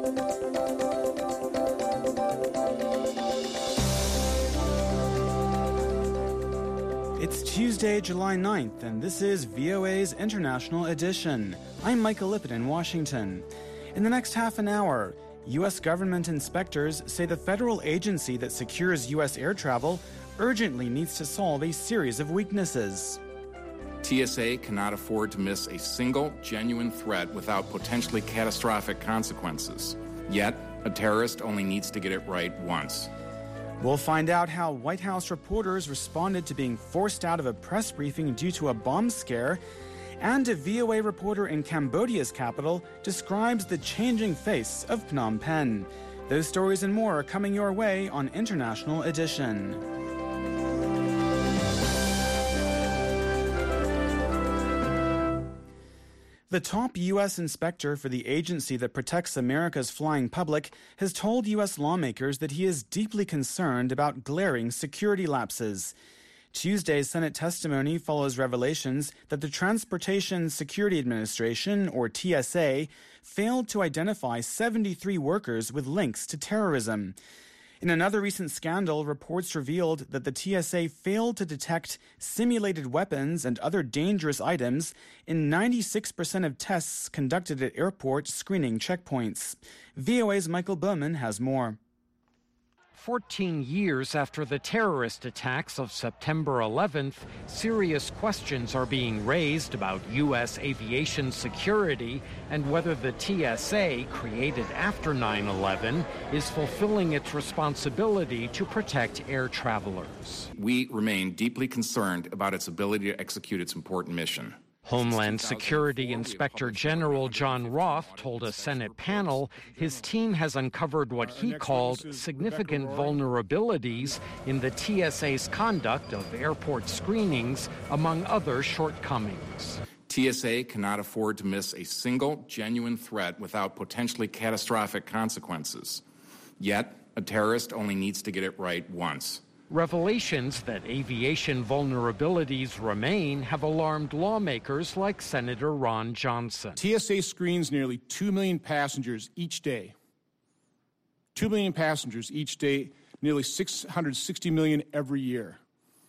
It's Tuesday, July 9th, and this is VOA's International Edition. I'm Michael Lippett in Washington. In the next half an hour, U.S. government inspectors say the federal agency that secures U.S. air travel urgently needs to solve a series of weaknesses. TSA cannot afford to miss a single genuine threat without potentially catastrophic consequences. Yet, a terrorist only needs to get it right once. We'll find out how White House reporters responded to being forced out of a press briefing due to a bomb scare, and a VOA reporter in Cambodia's capital describes the changing face of Phnom Penh. Those stories and more are coming your way on International Edition. The top U.S. inspector for the agency that protects America's flying public has told U.S. lawmakers that he is deeply concerned about glaring security lapses. Tuesday's Senate testimony follows revelations that the Transportation Security Administration, or TSA, failed to identify 73 workers with links to terrorism. In another recent scandal, reports revealed that the TSA failed to detect simulated weapons and other dangerous items in 96% of tests conducted at airport screening checkpoints. VOA's Michael Bowman has more. 14 years after the terrorist attacks of September 11th, serious questions are being raised about U.S. aviation security and whether the TSA, created after 9/11, is fulfilling its responsibility to protect air travelers. We remain deeply concerned about its ability to execute its important mission. Homeland Security Inspector General John Roth told a Senate panel his team has uncovered what he called significant vulnerabilities in the TSA's conduct of airport screenings, among other shortcomings. TSA cannot afford to miss a single genuine threat without potentially catastrophic consequences. Yet, a terrorist only needs to get it right once. Revelations that aviation vulnerabilities remain have alarmed lawmakers like Senator Ron Johnson. TSA screens nearly 2 million passengers each day. 2 million passengers each day, nearly 660 million every year.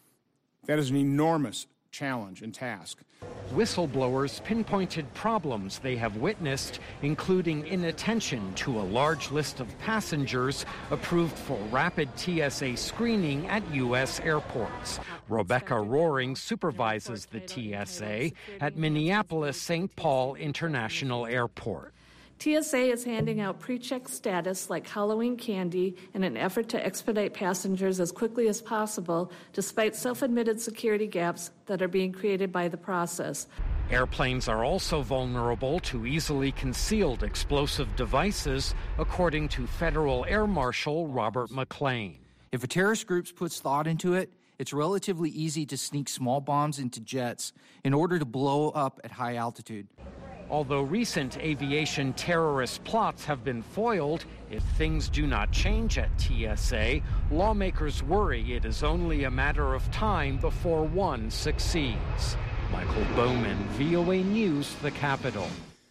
That is an enormous challenge and task. Whistleblowers pinpointed problems they have witnessed, including inattention to a large list of passengers approved for rapid TSA screening at U.S. airports. Rebecca Roaring supervises the TSA at Minneapolis-St. Paul International Airport. TSA is handing out pre-check status like Halloween candy in an effort to expedite passengers as quickly as possible, despite self-admitted security gaps that are being created by the process. Airplanes are also vulnerable to easily concealed explosive devices, according to Federal Air Marshal Robert McClain. If a terrorist group puts thought into it, it's relatively easy to sneak small bombs into jets in order to blow up at high altitude. Although recent aviation terrorist plots have been foiled, if things do not change at TSA, lawmakers worry it is only a matter of time before one succeeds. Michael Bowman, VOA News, the Capitol.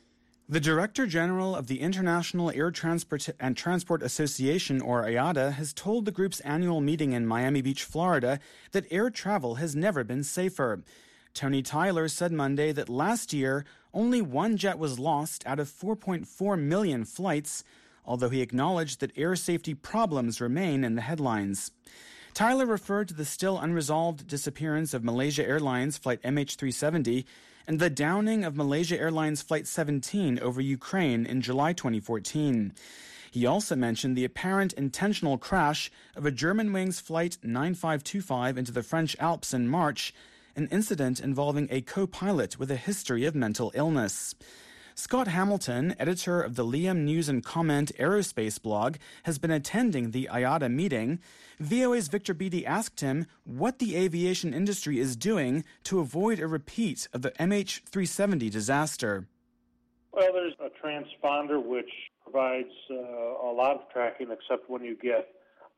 The Director General of the International Air Transport and Transport Association, or IATA, has told the group's annual meeting in Miami Beach, Florida, that air travel has never been safer. Tony Tyler said Monday that last year, only one jet was lost out of 4.4 million flights, although he acknowledged that air safety problems remain in the headlines. Tyler referred to the still unresolved disappearance of Malaysia Airlines Flight MH370 and the downing of Malaysia Airlines Flight 17 over Ukraine in July 2014. He also mentioned the apparent intentional crash of a Germanwings Flight 9525 into the French Alps in March, an incident involving a co-pilot with a history of mental illness. Scott Hamilton, editor of the Liam News and Comment aerospace blog, has been attending the IATA meeting. VOA's Victor Beattie asked him what the aviation industry is doing to avoid a repeat of the MH370 disaster. Well, there's a transponder which provides a lot of tracking, except when you get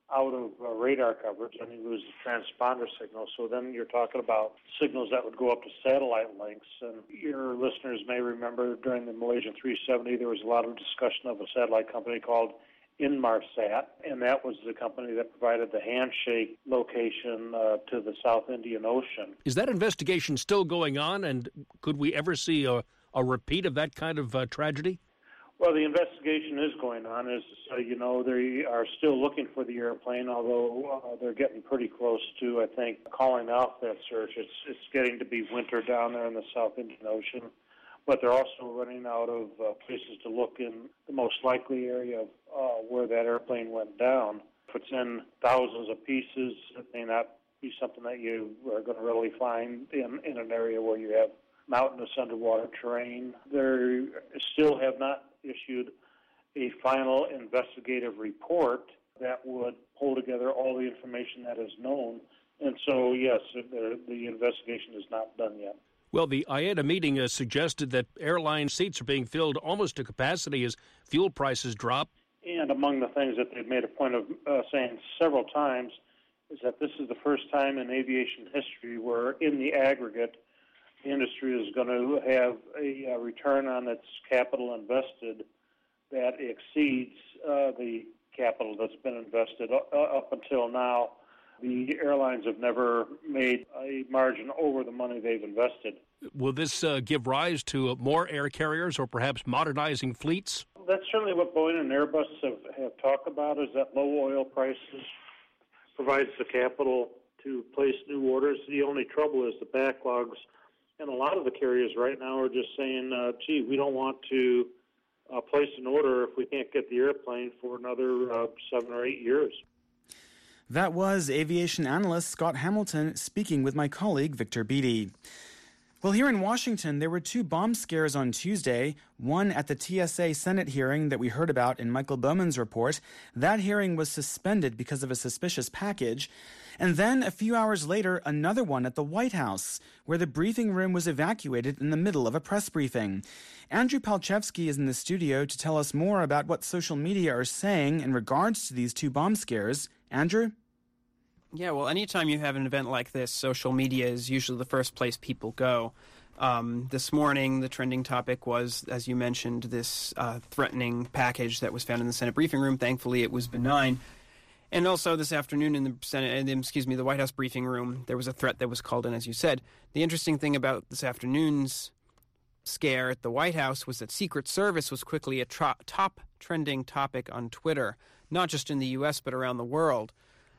out of radar coverage and you lose the transponder signal. So then you're talking about signals that would go up to satellite links. And your listeners may remember during the Malaysian 370, there was a lot of discussion of a satellite company called Inmarsat, and that was the company that provided the handshake location to the South Indian Ocean. Is that investigation still going on, and could we ever see a repeat of that kind of tragedy? Well, the investigation is going on. As you know, they are still looking for the airplane, although they're getting pretty close to, I think, calling off that search. It's getting to be winter down there in the South Indian Ocean, but they're also running out of places to look in the most likely area of where that airplane went down. If it's in thousands of pieces, it may not be something that you are going to really find in an area where you have mountainous underwater terrain. They still have not issued a final investigative report that would pull together all the information that is known. And so, yes, the investigation is not done yet. Well, the IATA meeting has suggested that airline seats are being filled almost to capacity as fuel prices drop. And among the things that they've made a point of saying several times is that this is the first time in aviation history where, in the aggregate, the industry is going to have a return on its capital invested that exceeds the capital that's been invested up until now. The airlines have never made a margin over the money they've invested. Will this give rise to more air carriers or perhaps modernizing fleets? That's certainly what Boeing and Airbus have talked about, is that low oil prices provides the capital to place new orders. The only trouble is the backlogs. And a lot of the carriers right now are just saying, gee, we don't want to place an order if we can't get the airplane for another 7 or 8 years. That was aviation analyst Scott Hamilton speaking with my colleague Victor Beattie. Well, here in Washington, there were 2 bomb scares on Tuesday, one at the TSA Senate hearing that we heard about in Michael Bowman's report. That hearing was suspended because of a suspicious package. And then a few hours later, another one at the White House, where the briefing room was evacuated in the middle of a press briefing. Andrew Palchevsky is in the studio to tell us more about what social media are saying in regards to these 2 bomb scares. Andrew? Yeah, well, anytime you have an event like this, social media is usually the first place people go. This morning, the trending topic was, as you mentioned, this threatening package that was found in the Senate briefing room. Thankfully, it was benign. And also this afternoon in the White House briefing room, there was a threat that was called in, as you said. The interesting thing about this afternoon's scare at the White House was that Secret Service was quickly a top trending topic on Twitter, not just in the U.S., but around the world.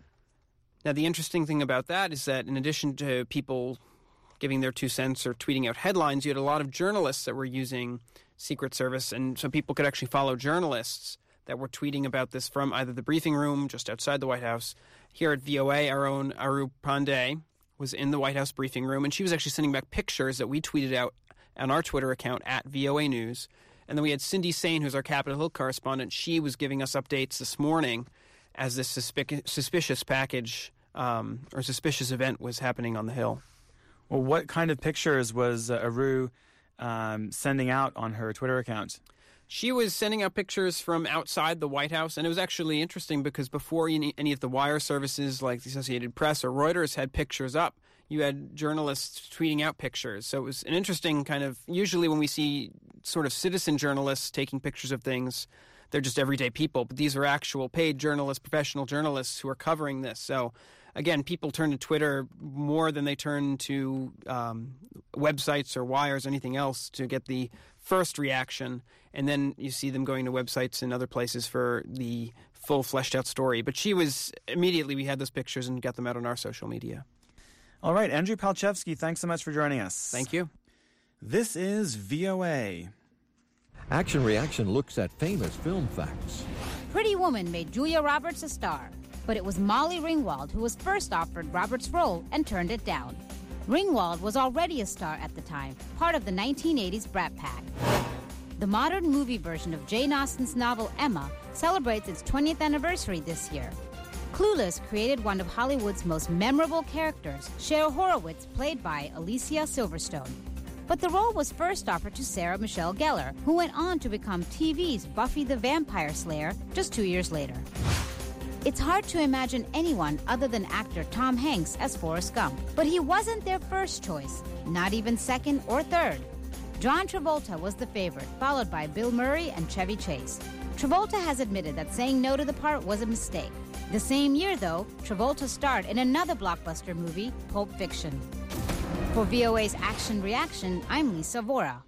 Now, the interesting thing about that is that in addition to people giving their 2 cents or tweeting out headlines, you had a lot of journalists that were using Secret Service, and so people could actually follow journalists that were tweeting about this from either the briefing room just outside the White House. Here at VOA, our own Aru Pandey was in the White House briefing room, and she was actually sending back pictures that we tweeted out on our Twitter account at VOA News. And then we had Cindy Sain, who's our Capitol Hill correspondent. She was giving us updates this morning as this suspicious package or suspicious event was happening on the Hill. Well, what kind of pictures was Aru sending out on her Twitter account? She was sending out pictures from outside the White House, and it was actually interesting because before any of the wire services like the Associated Press or Reuters had pictures up, you had journalists tweeting out pictures. So it was an interesting kind of, usually when we see sort of citizen journalists taking pictures of things, they're just everyday people, but these are actual paid journalists, professional journalists who are covering this. So again, people turn to Twitter more than they turn to websites or wires or anything else to get the first reaction, and then you see them going to websites and other places for the full fleshed out story. But immediately we had those pictures and got them out on our social media. All right, Andrew Palchevsky, thanks so much for joining us. Thank you. This is VOA. Action Reaction looks at famous film facts. Pretty Woman made Julia Roberts a star, but it was Molly Ringwald who was first offered Roberts' role and turned it down. Ringwald was already a star at the time, part of the 1980s Brat Pack. The modern movie version of Jane Austen's novel Emma celebrates its 20th anniversary this year. Clueless created one of Hollywood's most memorable characters, Cher Horowitz, played by Alicia Silverstone. But the role was first offered to Sarah Michelle Gellar, who went on to become TV's Buffy the Vampire Slayer just 2 years later. It's hard to imagine anyone other than actor Tom Hanks as Forrest Gump. But he wasn't their first choice, not even second or third. John Travolta was the favorite, followed by Bill Murray and Chevy Chase. Travolta has admitted that saying no to the part was a mistake. The same year, though, Travolta starred in another blockbuster movie, Pulp Fiction. For VOA's Action Reaction, I'm Lisa Vora.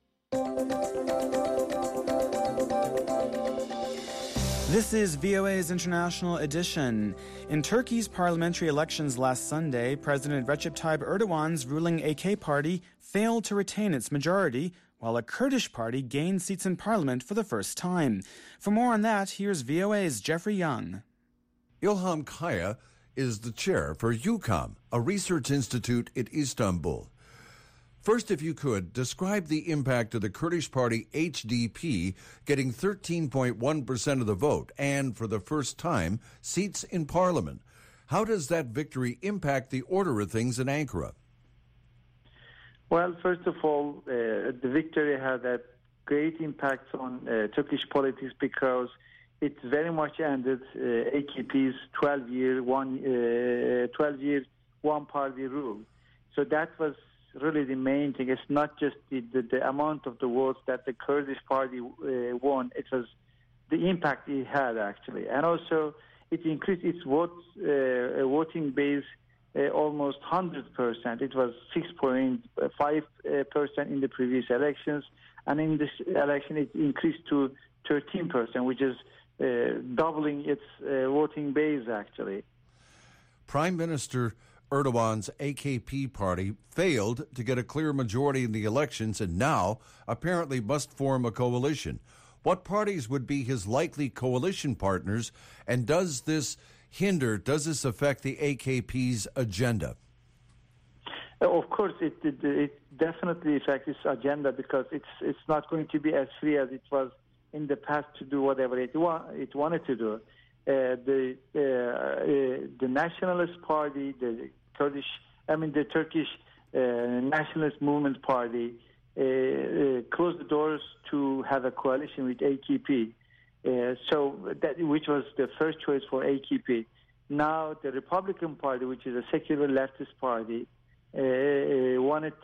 This is VOA's International Edition. In Turkey's parliamentary elections last Sunday, President Recep Tayyip Erdogan's ruling AK party failed to retain its majority, while a Kurdish party gained seats in parliament for the first time. For more on that, here's VOA's Jeffrey Young. Ilham Kaya is the chair for UCAM, a research institute in Istanbul. First, if you could, describe the impact of the Kurdish party HDP getting 13.1% of the vote and, for the first time, seats in parliament. How does that victory impact the order of things in Ankara? Well, first of all, the victory had a great impact on Turkish politics because it very much ended AKP's 12-year one-party rule. So that was really the main thing. It's not just the amount of the votes that the Kurdish party won. It was the impact it had, actually. And also, it increased its voting base almost 100%. It was 6.5% in the previous elections. And in this election, it increased to 13%, which is doubling its voting base, actually. Prime Minister Erdogan's AKP party failed to get a clear majority in the elections and now apparently must form a coalition. What parties would be his likely coalition partners, and does this affect the AKP's agenda? Of course, it definitely affects its agenda because it's not going to be as free as it was in the past to do whatever it wanted to do. The Nationalist Party, the Turkish Nationalist Movement Party closed the doors to have a coalition with AKP. Which was the first choice for AKP. Now the Republican Party, which is a secular leftist party, wanted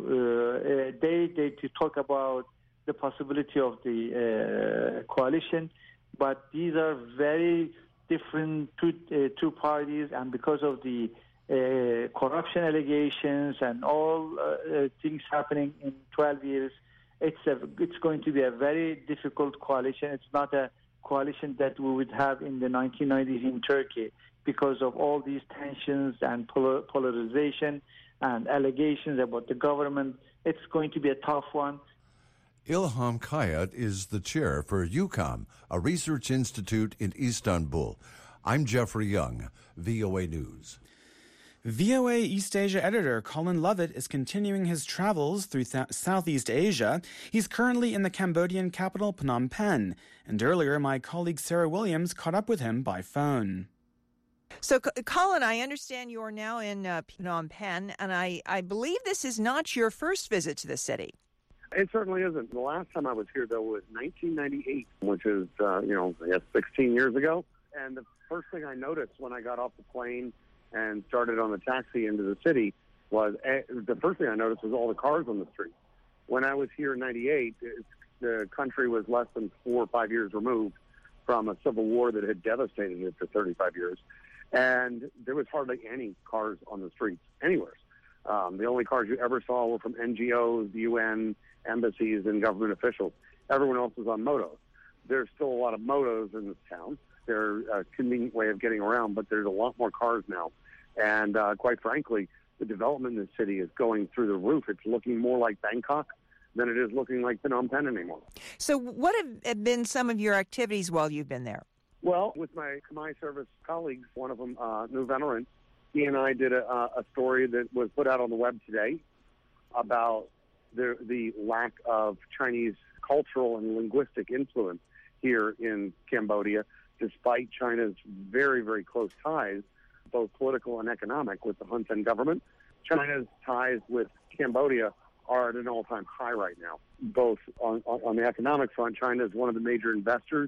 to to talk about the possibility of the coalition, but these are very different two parties, and because of the corruption allegations and all things happening in 12 years, it's going to be a very difficult coalition. It's not a coalition that we would have in the 1990s in Turkey because of all these tensions and polarization and allegations about the government. It's going to be a tough one. Ilham Kaya is the chair for UCAM, a research institute in Istanbul. I'm Jeffrey Young, VOA News. VOA East Asia editor Colin Lovett is continuing his travels through Southeast Asia. He's currently in the Cambodian capital, Phnom Penh. And earlier, my colleague Sarah Williams caught up with him by phone. So, Colin, I understand you're now in Phnom Penh, and I believe this is not your first visit to the city. It certainly isn't. The last time I was here, though, was 1998, which is, I guess 16 years ago. And the first thing I noticed when I got off the plane and started on the taxi into the city was the first thing I noticed was all the cars on the street. When I was here in 98, the country was less than 4 or 5 years removed from a civil war that had devastated it for 35 years. And there was hardly any cars on the streets anywhere. The only cars you ever saw were from NGOs, UN, embassies, and government officials. Everyone else was on motos. There's still a lot of motos in this town. They're a convenient way of getting around, but there's a lot more cars now. And quite frankly, the development in the city is going through the roof. It's looking more like Bangkok than it is looking like Phnom Penh anymore. So what have been some of your activities while you've been there? Well, with my Khmer service colleagues, one of them, new veteran, he and I did a story that was put out on the web today about the lack of Chinese cultural and linguistic influence here in Cambodia, despite China's very, very close ties, both political and economic, with the Hun Sen government. China's ties with Cambodia are at an all-time high right now. Both on the economic front, China is one of the major investors.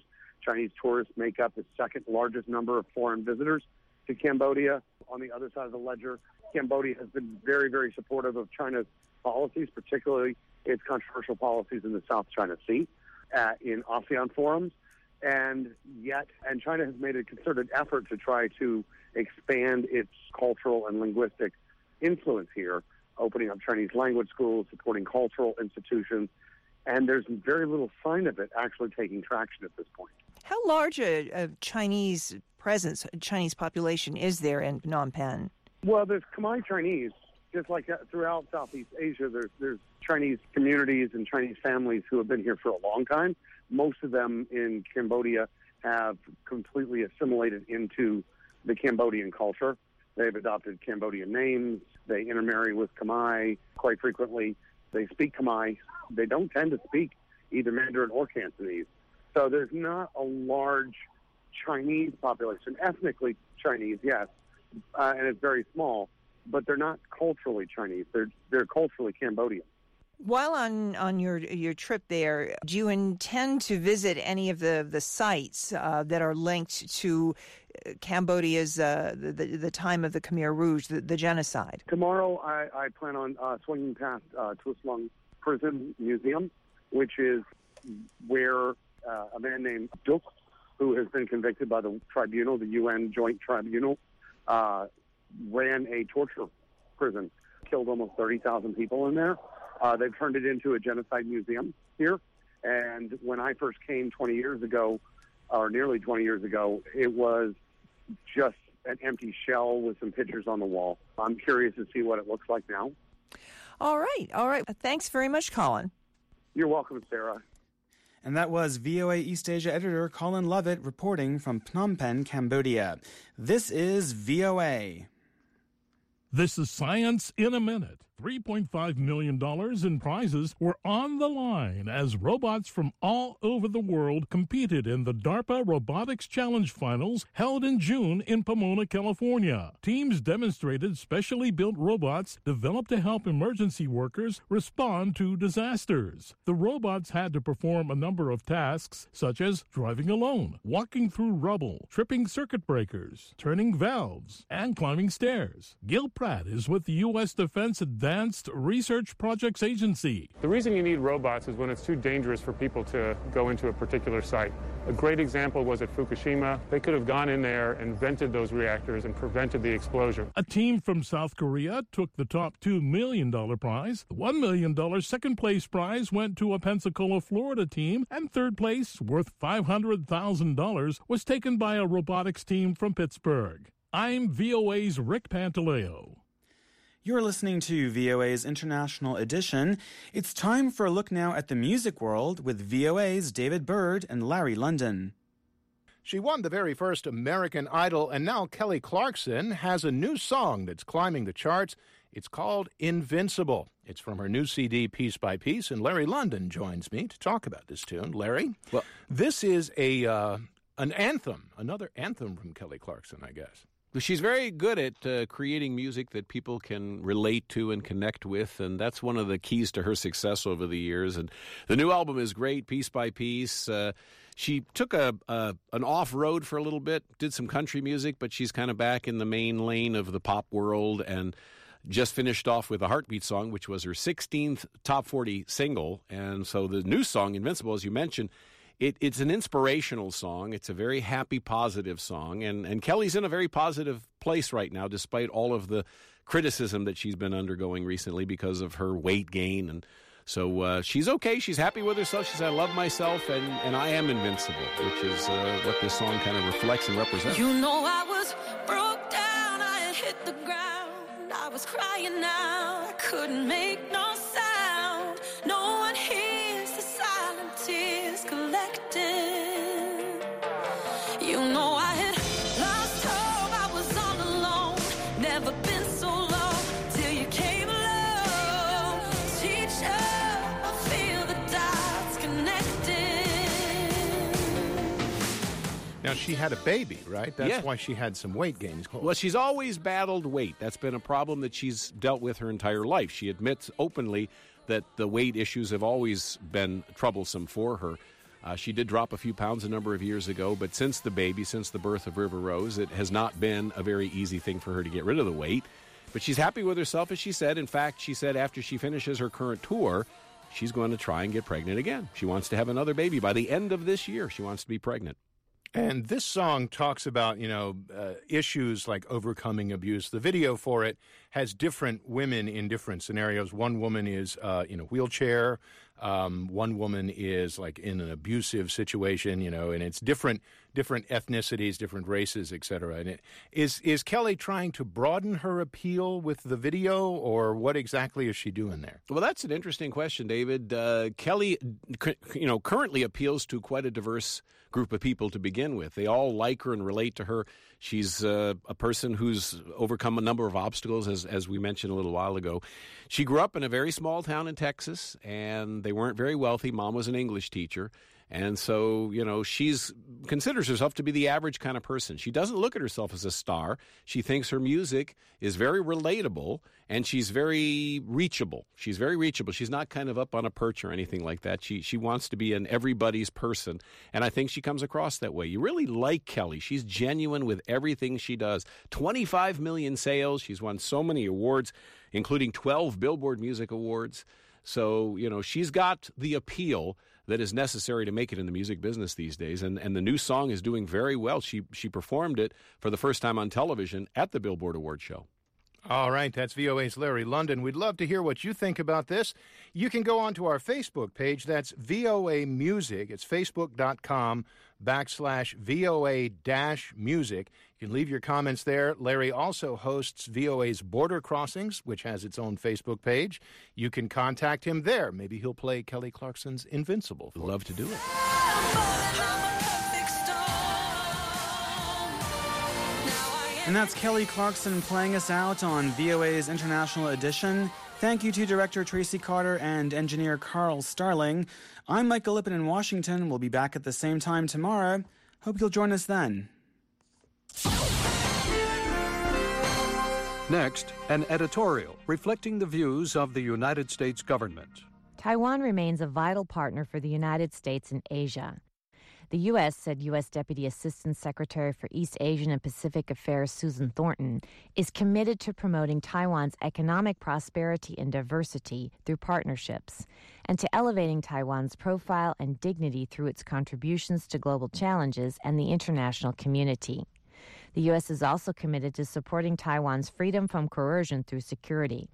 Chinese tourists make up the second largest number of foreign visitors to Cambodia. On the other side of the ledger, Cambodia has been very, very supportive of China's policies, particularly its controversial policies in the South China Sea, in ASEAN forums. And China has made a concerted effort to try to expand its cultural and linguistic influence here, opening up Chinese language schools, supporting cultural institutions, and there's very little sign of it actually taking traction at this point. How large a Chinese presence, a Chinese population is there in Phnom Penh? Well, there's Khmer Chinese, just like throughout Southeast Asia. There's Chinese communities and Chinese families who have been here for a long time. Most of them in Cambodia have completely assimilated into the Cambodian culture. They've adopted Cambodian names. They intermarry with Khmer quite frequently. They speak Khmer. They don't tend to speak either Mandarin or Cantonese. So there's not a large Chinese population. Ethnically Chinese, yes, and it's very small, but they're not culturally Chinese. They're culturally Cambodian. While on your trip there, do you intend to visit any of the sites that are linked to Cambodia's the time of the Khmer Rouge, the genocide? Tomorrow, I plan on swinging past Tuol Sleng Prison Museum, which is where a man named Duc, who has been convicted by the tribunal, the UN Joint Tribunal, ran a torture prison, killed almost 30,000 people in there. They've turned it into a genocide museum here. And when I first came 20 years ago, or nearly 20 years ago, it was just an empty shell with some pictures on the wall. I'm curious to see what it looks like now. All right. Thanks very much, Colin. You're welcome, Sarah. And that was VOA East Asia editor Colin Lovett reporting from Phnom Penh, Cambodia. This is VOA. This is Science in a Minute. $3.5 million in prizes were on the line as robots from all over the world competed in the DARPA Robotics Challenge Finals held in June in Pomona, California. Teams demonstrated specially built robots developed to help emergency workers respond to disasters. The robots had to perform a number of tasks such as driving alone, walking through rubble, tripping circuit breakers, turning valves, and climbing stairs. Gil Pratt is with the U.S. Defense Advanced Research Projects Agency. The reason you need robots is when it's too dangerous for people to go into a particular site. A great example was at Fukushima. They could have gone in there and vented those reactors and prevented the explosion. A team from South Korea took the top $2 million prize. The $1 million second place prize went to a Pensacola, Florida team, and third place, worth $500,000, was taken by a robotics team from Pittsburgh. I'm VOA's Rick Pantaleo. You're listening to VOA's International Edition. It's time for a look now at the music world with VOA's David Bird and Larry London. She won the very first American Idol, and now Kelly Clarkson has a new song that's climbing the charts. It's called Invincible. It's from her new CD, Piece by Piece, and Larry London joins me to talk about this tune. Larry, well, this is an anthem, another anthem from Kelly Clarkson, I guess. She's very good at creating music that people can relate to and connect with, and that's one of the keys to her success over the years. And the new album is great, Piece by Piece. She took an off-road for a little bit, did some country music, but she's kind of back in the main lane of the pop world, and just finished off with a Heartbeat song, which was her 16th top 40 single. And so the new song, Invincible, as you mentioned, It's an inspirational song. It's a very happy, positive song. And Kelly's in a very positive place right now, despite all of the criticism that she's been undergoing recently because of her weight gain. And so she's okay. She's happy with herself. She said, I love myself, and I am invincible, which is what this song kind of reflects and represents. You know I was broke down. I had hit the ground. I was crying out. I couldn't make no sound. No one hears the silent tears collecting. You know I had lost hope. I was all alone. Never been so low till you came along. Teacher, I feel the dots connecting. Now, she had a baby, right? That's Yeah. why she had some weight gain. Well, she's always battled weight. That's been a problem that she's dealt with her entire life. She admits openly that the weight issues have always been troublesome for her. She did drop a few pounds a number of years ago, but since the birth of River Rose, it has not been a very easy thing for her to get rid of the weight. But she's happy with herself, as she said. In fact, she said after she finishes her current tour, she's going to try and get pregnant again. She wants to have another baby. By the end of this year, she wants to be pregnant. And this song talks about, issues like overcoming abuse. The video for it has different women in different scenarios. One woman is in a wheelchair. One woman is like in an abusive situation, and it's different ethnicities, different races, et cetera. And is Kelly trying to broaden her appeal with the video, or what exactly is she doing there? Well, that's an interesting question, David. Kelly, currently appeals to quite a diverse group of people to begin with. They all like her and relate to her. She's a person who's overcome a number of obstacles, as we mentioned a little while ago. She grew up in a very small town in Texas, and they weren't very wealthy. Mom was an English teacher. And so, she's considers herself to be the average kind of person. She doesn't look at herself as a star. She thinks her music is very relatable, and she's very reachable. She's very reachable. She's not kind of up on a perch or anything like that. She wants to be an everybody's person, and I think she comes across that way. You really like Kelly. She's genuine with everything she does. 25 million sales. She's won so many awards, including 12 Billboard Music Awards. So, she's got the appeal that is necessary to make it in the music business these days. And the new song is doing very well. She performed it for the first time on television at the Billboard Award show. All right, that's VOA's Larry London. We'd love to hear what you think about this. You can go onto our Facebook page. That's VOA Music. It's facebook.com/VOA-music. You can leave your comments there. Larry also hosts VOA's Border Crossings, which has its own Facebook page. You can contact him there. Maybe he'll play Kelly Clarkson's Invincible. Would love to do it. And that's Kelly Clarkson playing us out on VOA's International Edition. Thank you to Director Tracy Carter and Engineer Carl Starling. I'm Michael Lippin in Washington. We'll be back at the same time tomorrow. Hope you'll join us then. Next, an editorial reflecting the views of the United States government. Taiwan remains a vital partner for the United States in Asia. The U.S., said U.S. Deputy Assistant Secretary for East Asian and Pacific Affairs Susan Thornton, is committed to promoting Taiwan's economic prosperity and diversity through partnerships, and to elevating Taiwan's profile and dignity through its contributions to global challenges and the international community. The U.S. is also committed to supporting Taiwan's freedom from coercion through security.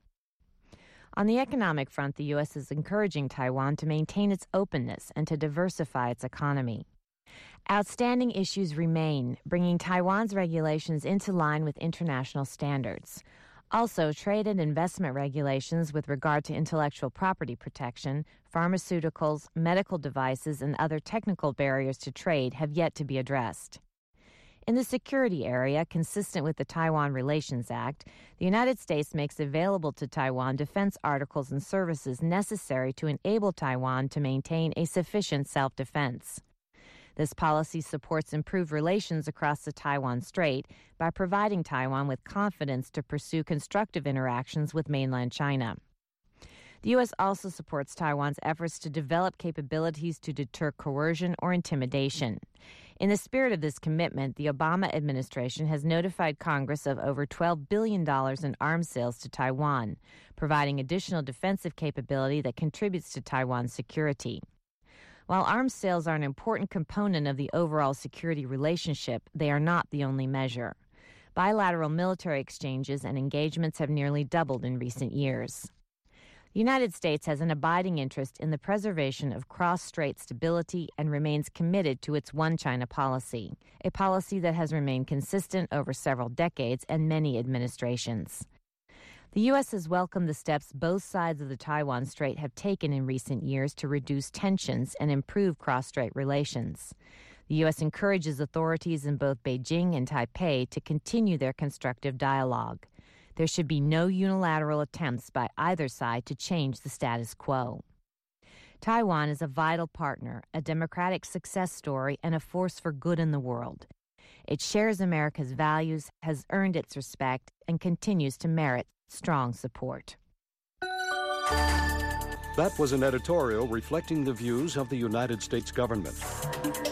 On the economic front, the U.S. is encouraging Taiwan to maintain its openness and to diversify its economy. Outstanding issues remain, bringing Taiwan's regulations into line with international standards. Also, trade and investment regulations with regard to intellectual property protection, pharmaceuticals, medical devices, and other technical barriers to trade have yet to be addressed. In the security area, consistent with the Taiwan Relations Act, the United States makes available to Taiwan defense articles and services necessary to enable Taiwan to maintain a sufficient self-defense. This policy supports improved relations across the Taiwan Strait by providing Taiwan with confidence to pursue constructive interactions with mainland China. The U.S. also supports Taiwan's efforts to develop capabilities to deter coercion or intimidation. In the spirit of this commitment, the Obama administration has notified Congress of over $12 billion in arms sales to Taiwan, providing additional defensive capability that contributes to Taiwan's security. While arms sales are an important component of the overall security relationship, they are not the only measure. Bilateral military exchanges and engagements have nearly doubled in recent years. The United States has an abiding interest in the preservation of cross-strait stability and remains committed to its One China policy, a policy that has remained consistent over several decades and many administrations. The U.S. has welcomed the steps both sides of the Taiwan Strait have taken in recent years to reduce tensions and improve cross-strait relations. The U.S. encourages authorities in both Beijing and Taipei to continue their constructive dialogue. There should be no unilateral attempts by either side to change the status quo. Taiwan is a vital partner, a democratic success story, and a force for good in the world. It shares America's values, has earned its respect, and continues to merit strong support. That was an editorial reflecting the views of the United States government.